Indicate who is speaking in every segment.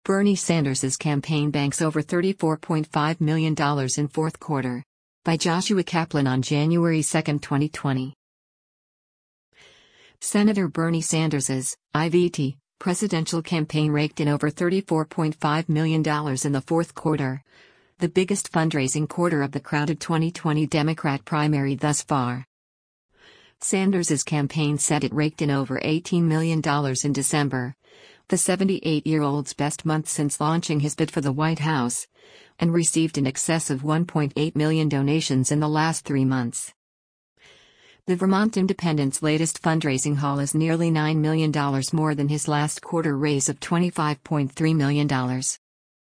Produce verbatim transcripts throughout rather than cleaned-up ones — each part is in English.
Speaker 1: Bernie Sanders' campaign banks over thirty-four point five million dollars in fourth quarter. By Joshua Kaplan on January second, twenty twenty. Senator Bernie Sanders' I V T presidential campaign raked in over thirty-four point five million dollars in the fourth quarter, the biggest fundraising quarter of the crowded twenty twenty Democrat primary thus far. Sanders' campaign said it raked in over eighteen million dollars in December, the seventy-eight-year-old's best month since launching his bid for the White House, and received in excess of one point eight million donations in the last three months. The Vermont Independent's latest fundraising haul is nearly nine million dollars more than his last quarter raise of twenty-five point three million dollars.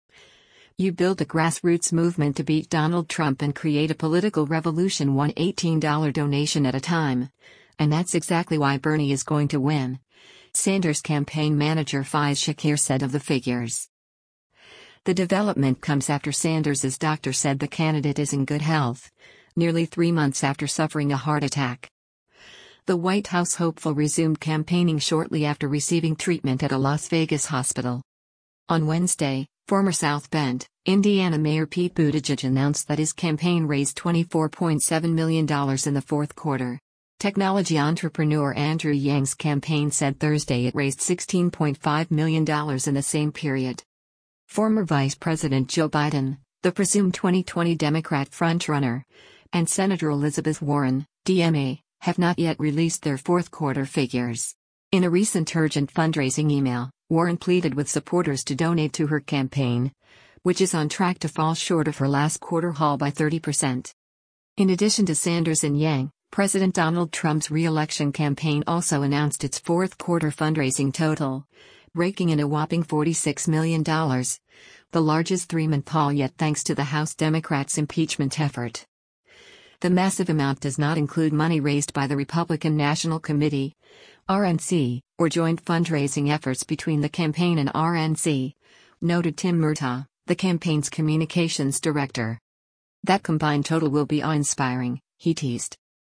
Speaker 1: You build a grassroots movement to beat Donald Trump and create a political revolution one eighteen dollar donation at a time. And that's exactly why Bernie is going to win, Sanders campaign manager Faiz Shakir said of the figures. The development comes after Sanders' doctor said the candidate is in good health, nearly three months after suffering a heart attack. The White House hopeful resumed campaigning shortly after receiving treatment at a Las Vegas hospital. On Wednesday, former South Bend, Indiana Mayor Pete Buttigieg announced that his campaign raised twenty-four point seven million dollars in the fourth quarter. Technology entrepreneur Andrew Yang's campaign said Thursday it raised sixteen point five million dollars in the same period. Former Vice President Joe Biden, the presumed twenty twenty Democrat frontrunner, and Senator Elizabeth Warren, D M A, have not yet released their fourth quarter figures. In a recent urgent fundraising email, Warren pleaded with supporters to donate to her campaign, which is on track to fall short of her last quarter haul by thirty percent. In addition to Sanders and Yang, President Donald Trump's re-election campaign also announced its fourth quarter fundraising total, raking in a whopping forty-six million dollars, the largest three-month haul yet thanks to the House Democrats' impeachment effort. The massive amount does not include money raised by the Republican National Committee, R N C, or joint fundraising efforts between the campaign and R N C, noted Tim Murtaugh, the campaign's communications director. That combined total will be awe-inspiring, he teased.